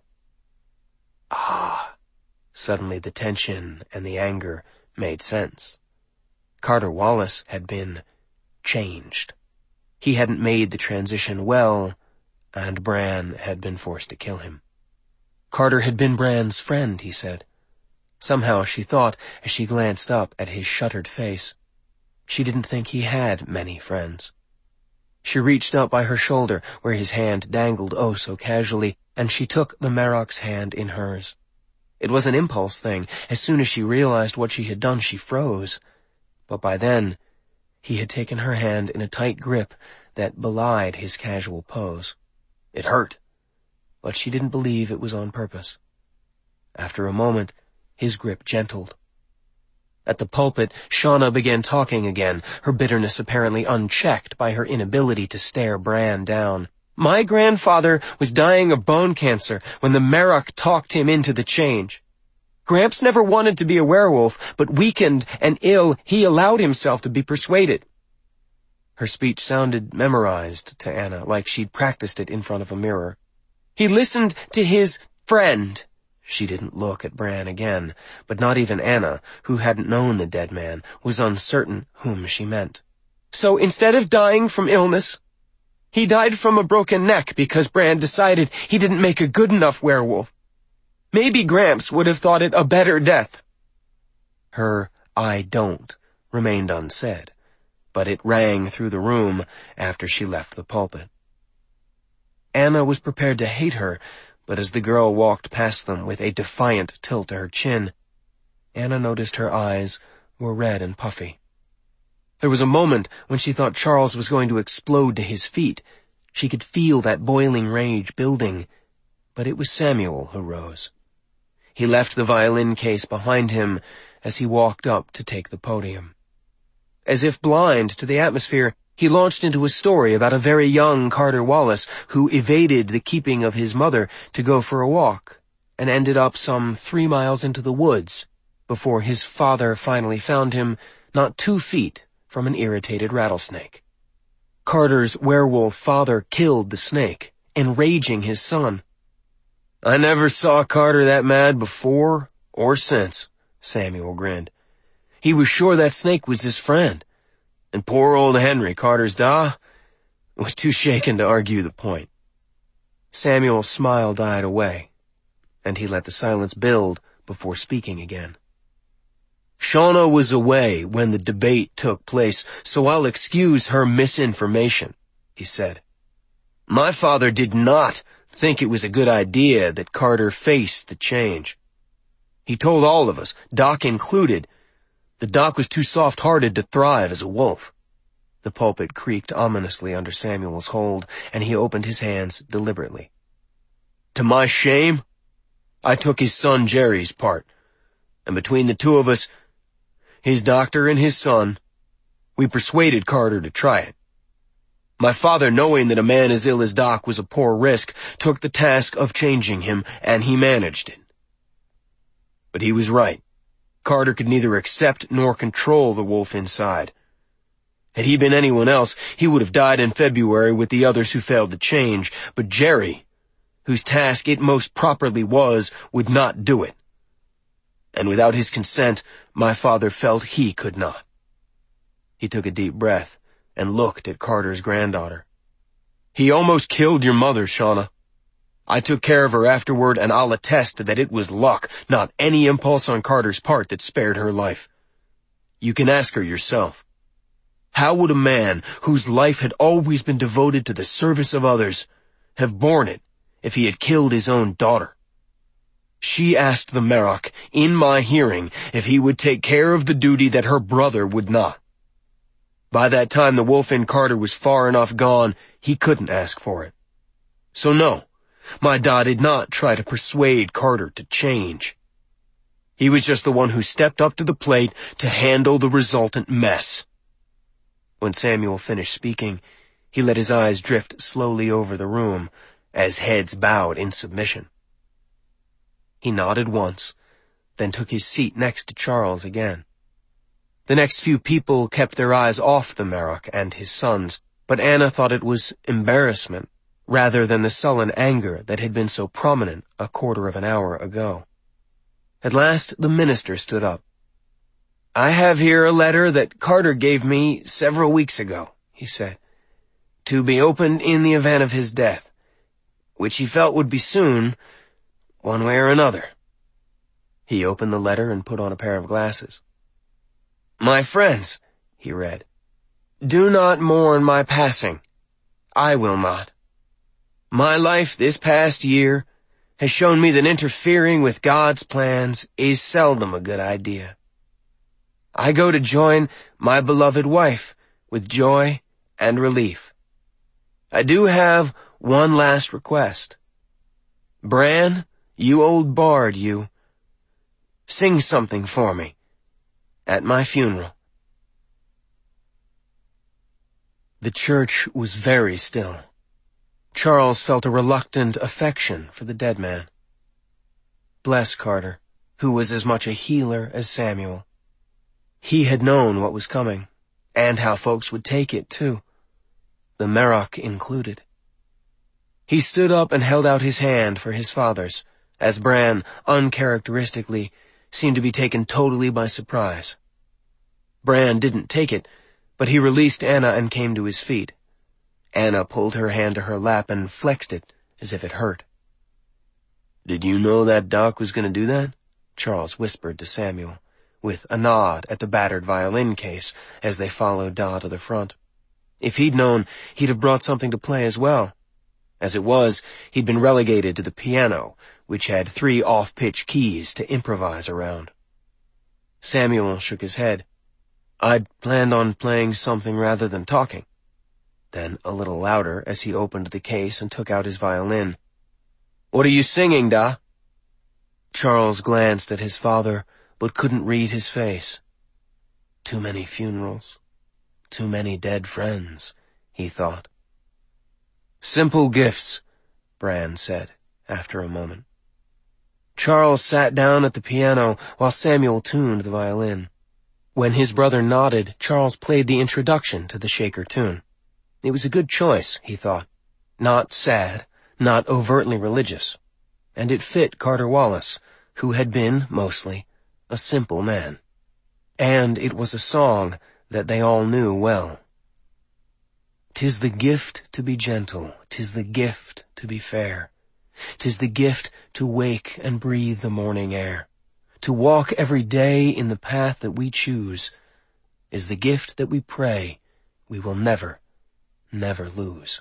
Ah! Suddenly the tension and the anger made sense. Carter Wallace had been changed. He hadn't made the transition well, and Bran had been forced to kill him. Carter had been Bran's friend, he said. Somehow, she thought, as she glanced up at his shuttered face. She didn't think he had many friends. She reached up by her shoulder, where his hand dangled oh so casually, and she took the Merrock's hand in hers. It was an impulse thing. As soon as she realized what she had done, she froze. But by then, he had taken her hand in a tight grip that belied his casual pose. It hurt, but she didn't believe it was on purpose. After a moment, his grip gentled. At the pulpit, Shauna began talking again, her bitterness apparently unchecked by her inability to stare Bran down. My grandfather was dying of bone cancer when the Merrock talked him into the change. Gramps never wanted to be a werewolf, but weakened and ill, he allowed himself to be persuaded. Her speech sounded memorized to Anna, like she'd practiced it in front of a mirror. He listened to his friend. She didn't look at Bran again, but not even Anna, who hadn't known the dead man, was uncertain whom she meant. So instead of dying from illness, he died from a broken neck because Bran decided he didn't make a good enough werewolf. Maybe Gramps would have thought it a better death. Her I don't remained unsaid, but it rang through the room after she left the pulpit. Anna was prepared to hate her, but as the girl walked past them with a defiant tilt to her chin, Anna noticed her eyes were red and puffy. There was a moment when she thought Charles was going to explode to his feet. She could feel that boiling rage building, but it was Samuel who rose. He left the violin case behind him as he walked up to take the podium. As if blind to the atmosphere, he launched into a story about a very young Carter Wallace who evaded the keeping of his mother to go for a walk and ended up some three miles into the woods before his father finally found him not two feet from an irritated rattlesnake. Carter's werewolf father killed the snake, enraging his son. I never saw Carter that mad before or since, Samuel grinned. He was sure that snake was his friend. And poor old Henry, Carter's da, was too shaken to argue the point. Samuel's smile died away, and he let the silence build before speaking again. Shauna was away when the debate took place, so I'll excuse her misinformation, he said. My father did not think it was a good idea that Carter face the change. He told all of us, Doc included, that Doc was too soft-hearted to thrive as a wolf. The pulpit creaked ominously under Samuel's hold, and he opened his hands deliberately. To my shame, I took his son Jerry's part, and between the two of us, his doctor and his son, we persuaded Carter to try it. My father, knowing that a man as ill as Doc was a poor risk, took the task of changing him, and he managed it. But he was right. Carter could neither accept nor control the wolf inside. Had he been anyone else, he would have died in February with the others who failed to change, but Jerry, whose task it most properly was, would not do it. And without his consent, my father felt he could not. He took a deep breath and looked at Carter's granddaughter. He almost killed your mother, Shauna. I took care of her afterward, and I'll attest that it was luck, not any impulse on Carter's part, that spared her life. You can ask her yourself. How would a man whose life had always been devoted to the service of others have borne it if he had killed his own daughter? She asked the Merrock, in my hearing, if he would take care of the duty that her brother would not. By that time the wolf in Carter was far enough gone, he couldn't ask for it. So no, my da did not try to persuade Carter to change. He was just the one who stepped up to the plate to handle the resultant mess. When Samuel finished speaking, he let his eyes drift slowly over the room, as heads bowed in submission. He nodded once, then took his seat next to Charles again. The next few people kept their eyes off the Merrock and his sons, but Anna thought it was embarrassment, rather than the sullen anger that had been so prominent a quarter of an hour ago. At last the minister stood up. "I have here a letter that Carter gave me several weeks ago," he said, "to be opened in the event of his death, which he felt would be soon, one way or another." He opened the letter and put on a pair of glasses. "My friends," he read, "do not mourn my passing. I will not. My life this past year has shown me that interfering with God's plans is seldom a good idea. I go to join my beloved wife with joy and relief. I do have one last request. Bran, you old bard, you, sing something for me at my funeral." The church was very still. Charles felt a reluctant affection for the dead man. Bless Carter, who was as much a healer as Samuel. He had known what was coming, and how folks would take it, too, the Merrock included. He stood up and held out his hand for his father's, as Bran, uncharacteristically, seemed to be taken totally by surprise. Bran didn't take it, but he released Anna and came to his feet. Anna pulled her hand to her lap and flexed it as if it hurt. "Did you know that Doc was going to do that?" Charles whispered to Samuel, with a nod at the battered violin case as they followed Da to the front. If he'd known, he'd have brought something to play as well. As it was, he'd been relegated to the piano, which had three off-pitch keys to improvise around. Samuel shook his head. "I'd planned on playing something rather than talking." Then, a little louder, as he opened the case and took out his violin. "What are you singing, Da?" Charles glanced at his father, but couldn't read his face. Too many funerals. Too many dead friends, he thought. "Simple gifts," Bran said, after a moment. Charles sat down at the piano while Samuel tuned the violin. When his brother nodded, Charles played the introduction to the Shaker tune. It was a good choice, he thought. Not sad, not overtly religious. And it fit Carter Wallace, who had been, mostly, a simple man. And it was a song that they all knew well. "'Tis the gift to be gentle, 'tis the gift to be fair. 'Tis the gift to wake and breathe the morning air. To walk every day in the path that we choose is the gift that we pray we will never, never lose."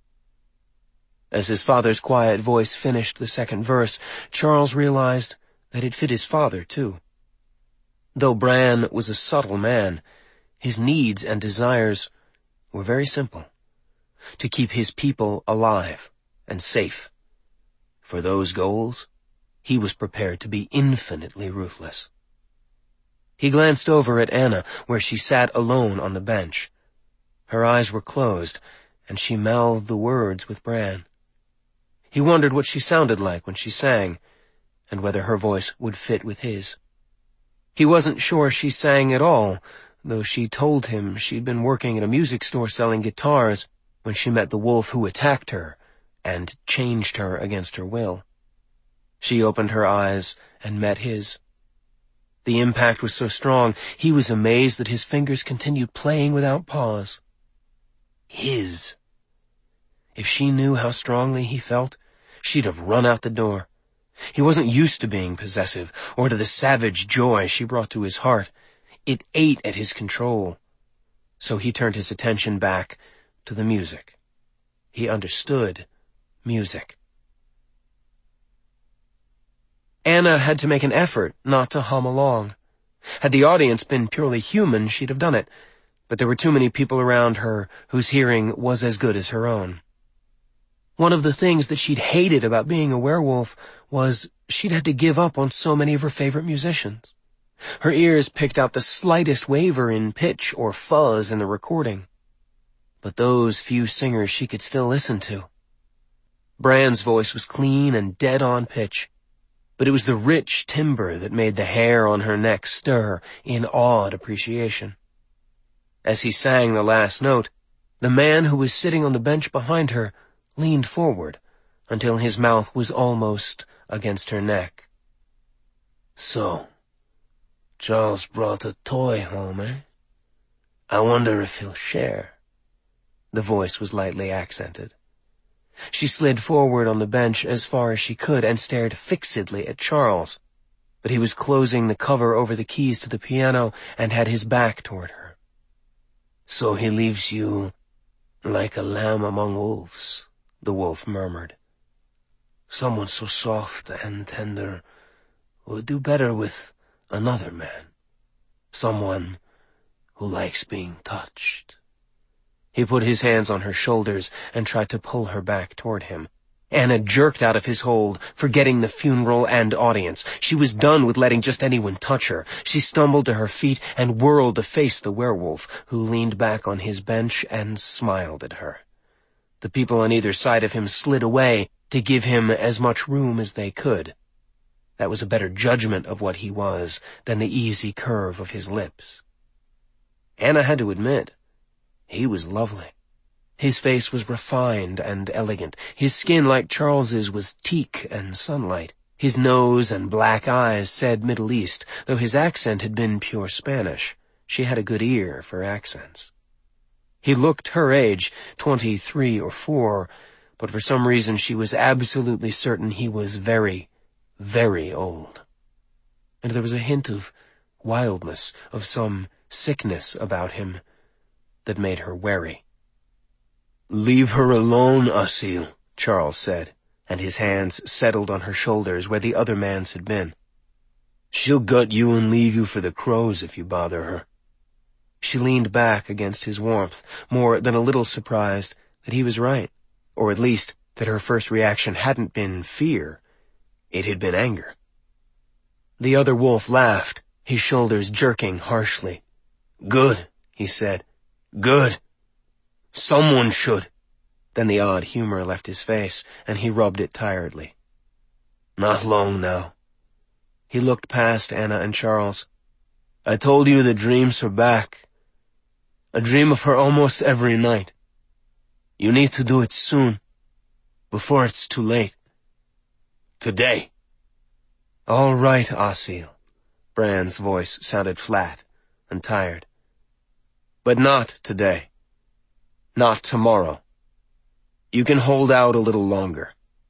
As his father's quiet voice finished the second verse, Charles realized that it fit his father, too. Though Bran was a subtle man, his needs and desires were very simple. To keep his people alive and safe. For those goals, he was prepared to be infinitely ruthless. He glanced over at Anna, where she sat alone on the bench. Her eyes were closed, and she mouthed the words with Bran. He wondered what she sounded like when she sang, and whether her voice would fit with his. He wasn't sure she sang at all, though she told him she'd been working at a music store selling guitars when she met the wolf who attacked her and changed her against her will. She opened her eyes and met his. The impact was so strong, he was amazed that his fingers continued playing without pause. His. If she knew how strongly he felt, she'd have run out the door. He wasn't used to being possessive, or to the savage joy she brought to his heart. It ate at his control. So he turned his attention back to the music. He understood music. Anna had to make an effort not to hum along. Had the audience been purely human, she'd have done it, but there were too many people around her whose hearing was as good as her own. One of the things that she'd hated about being a werewolf was she'd had to give up on so many of her favorite musicians. Her ears picked out the slightest waver in pitch or fuzz in the recording. But those few singers she could still listen to. Bran's voice was clean and dead on pitch, but it was the rich timbre that made the hair on her neck stir in awed appreciation. As he sang the last note, the man who was sitting on the bench behind her leaned forward until his mouth was almost against her neck. "So, Charles brought a toy home, eh? I wonder if he'll share." The voice was lightly accented. She slid forward on the bench as far as she could and stared fixedly at Charles, but he was closing the cover over the keys to the piano and had his back toward her. "So he leaves you like a lamb among wolves," the wolf murmured. "Someone so soft and tender would do better with another man. Someone who likes being touched." He put his hands on her shoulders and tried to pull her back toward him. Anna jerked out of his hold, forgetting the funeral and audience. She was done with letting just anyone touch her. She stumbled to her feet and whirled to face the werewolf, who leaned back on his bench and smiled at her. The people on either side of him slid away to give him as much room as they could. That was a better judgment of what he was than the easy curve of his lips. Anna had to admit, he was lovely. His face was refined and elegant. His skin, like Charles's, was teak and sunlight. His nose and black eyes said Middle East, though his accent had been pure Spanish. She had a good ear for accents. He looked her age, twenty-three or four, but for some reason she was absolutely certain he was very, very old. And there was a hint of wildness, of some sickness about him that made her wary. "Leave her alone, Asil," Charles said, and his hands settled on her shoulders where the other man's had been. "She'll gut you and leave you for the crows if you bother her." She leaned back against his warmth, more than a little surprised that he was right, or at least that her first reaction hadn't been fear. It had been anger. The other wolf laughed, his shoulders jerking harshly. "Good," he said. "Good. Someone should." Then the odd humor left his face, and he rubbed it tiredly. "Not long now." He looked past Anna and Charles. "I told you the dreams are back. I dream of her almost every night. You need to do it soon, before it's too late. Today." "All right, Asil." Bran's voice sounded flat and tired. "But not today. Not tomorrow. You can hold out a little longer."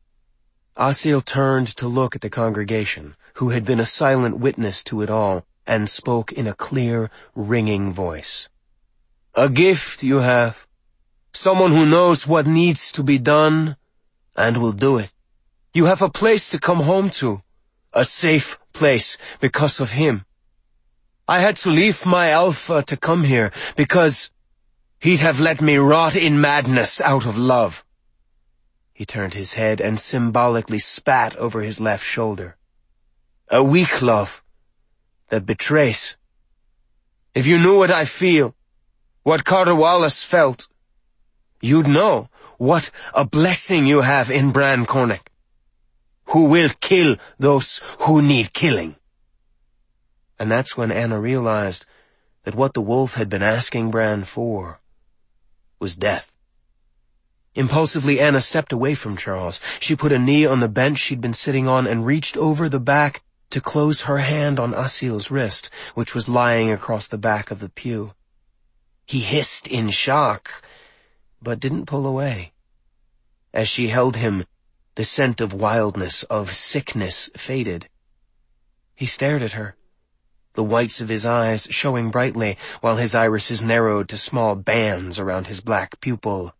Asil turned to look at the congregation, who had been a silent witness to it all, and spoke in a clear, ringing voice. "A gift you have. Someone who knows what needs to be done, and will do it. You have a place to come home to, a safe place because of him. I had to leave my alpha to come here, because he'd have let me rot in madness out of love." He turned his head and symbolically spat over his left shoulder. "A weak love that betrays. If you knew what I feel, what Carter Wallace felt, you'd know what a blessing you have in Bran Cornick, who will kill those who need killing." And that's when Anna realized that what the wolf had been asking Bran for was death. Impulsively, Anna stepped away from Charles. She put a knee on the bench she'd been sitting on and reached over the back to close her hand on Asil's wrist, which was lying across the back of the pew. He hissed in shock, but didn't pull away. As she held him, The scent of wildness, of sickness, faded. He stared at her, the whites of his eyes showing brightly while his irises narrowed to small bands around his black pupil.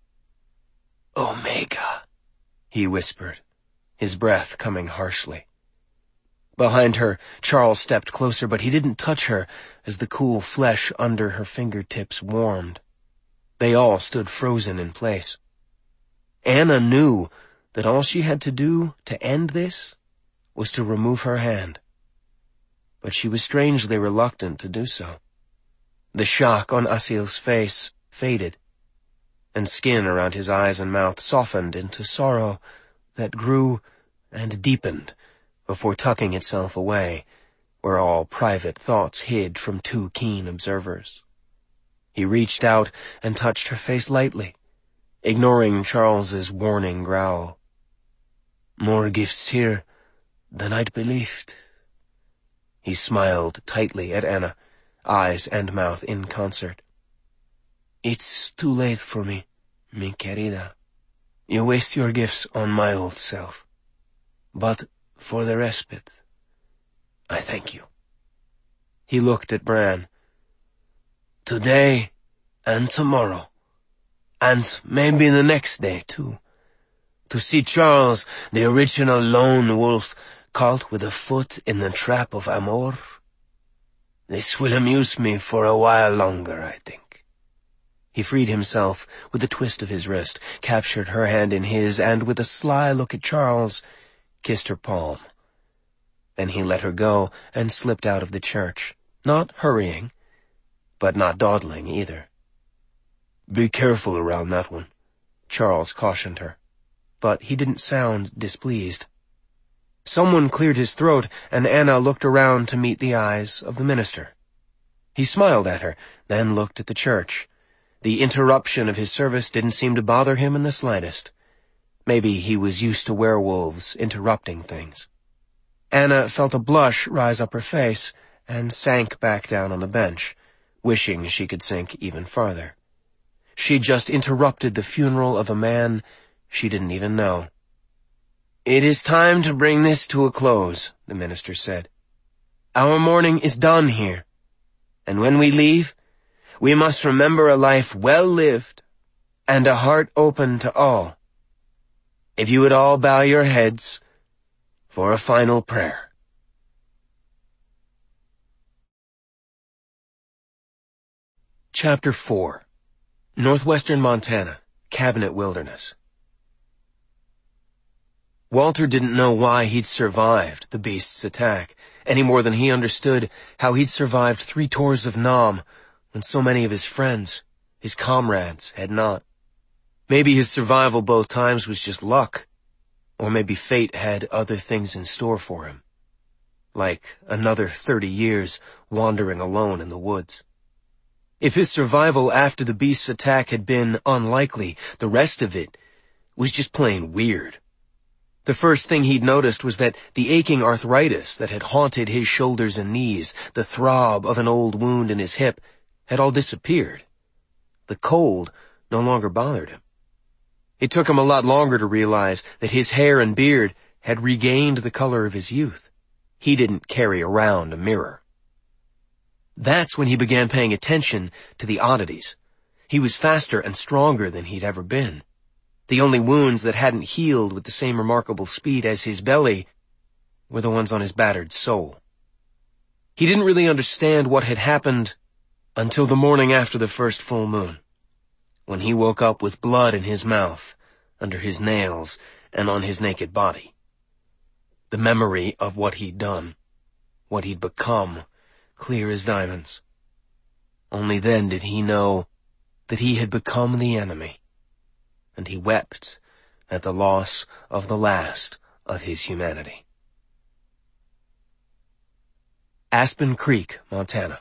"Omega," he whispered, his breath coming harshly. Behind her, Charles stepped closer, but he didn't touch her as the cool flesh under her fingertips warmed. They all stood frozen in place. Anna knew that all she had to do to end this was to remove her hand. But she was strangely reluctant to do so. The shock on Asil's face faded, and skin around his eyes and mouth softened into sorrow that grew and deepened before tucking itself away, where all private thoughts hid from two keen observers. He reached out and touched her face lightly, ignoring Charles's warning growl. "More gifts here than I'd believed." He smiled tightly at Anna, eyes and mouth in concert. "It's too late for me, mi querida. You waste your gifts on my old self. But for the respite, I thank you." He looked at Bran. "Today and tomorrow, and maybe the next day, too. To see Charles, the original lone wolf, caught with a foot in the trap of Amor. This will amuse me for a while longer, I think." He freed himself with a twist of his wrist, captured her hand in his, and with a sly look at Charles, kissed her palm. Then he let her go and slipped out of the church, not hurrying, but not dawdling either. "Be careful around that one," Charles cautioned her, but he didn't sound displeased. Someone cleared his throat, and Anna looked around to meet the eyes of the minister. He smiled at her, then looked at the church. The interruption of his service didn't seem to bother him in the slightest. Maybe he was used to werewolves interrupting things. Anna felt a blush rise up her face and sank back down on the bench, wishing she could sink even farther. She'd just interrupted the funeral of a man she didn't even know. "It is time to bring this to a close," the minister said. "Our mourning is done here, and when we leave, we must remember a life well lived and a heart open to all. If you would all bow your heads for a final prayer." Chapter four. Northwestern Montana, Cabinet Wilderness. Walter didn't know why he'd survived the beast's attack, any more than he understood how he'd survived three tours of Nam when so many of his friends, his comrades, had not. Maybe his survival both times was just luck, or maybe fate had other things in store for him, like another thirty years wandering alone in the woods. If his survival after the beast's attack had been unlikely, the rest of it was just plain weird. The first thing he'd noticed was that the aching arthritis that had haunted his shoulders and knees, the throb of an old wound in his hip, had all disappeared. The cold no longer bothered him. It took him a lot longer to realize that his hair and beard had regained the color of his youth. He didn't carry around a mirror. That's when he began paying attention to the oddities. He was faster and stronger than he'd ever been. The only wounds that hadn't healed with the same remarkable speed as his belly were the ones on his battered soul. He didn't really understand what had happened until the morning after the first full moon, when he woke up with blood in his mouth, under his nails, and on his naked body. The memory of what he'd done, what he'd become, clear as diamonds. Only then did he know that he had become the enemy, and he wept at the loss of the last of his humanity. Aspen Creek, Montana.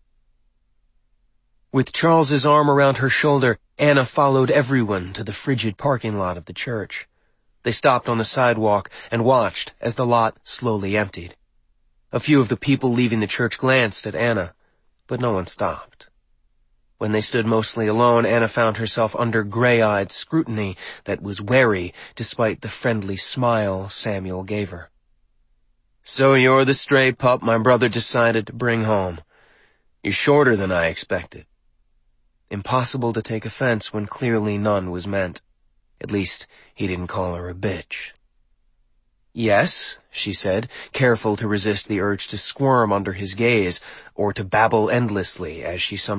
With Charles's arm around her shoulder, Anna followed everyone to the frigid parking lot of the church. They stopped on the sidewalk and watched as the lot slowly emptied. A few of the people leaving the church glanced at Anna, but no one stopped. When they stood mostly alone, Anna found herself under gray-eyed scrutiny that was wary despite the friendly smile Samuel gave her. "So you're the stray pup my brother decided to bring home. You're shorter than I expected." Impossible to take offense when clearly none was meant. At least, he didn't call her a bitch. "Yes," she said, careful to resist the urge to squirm under his gaze or to babble endlessly as she sometimes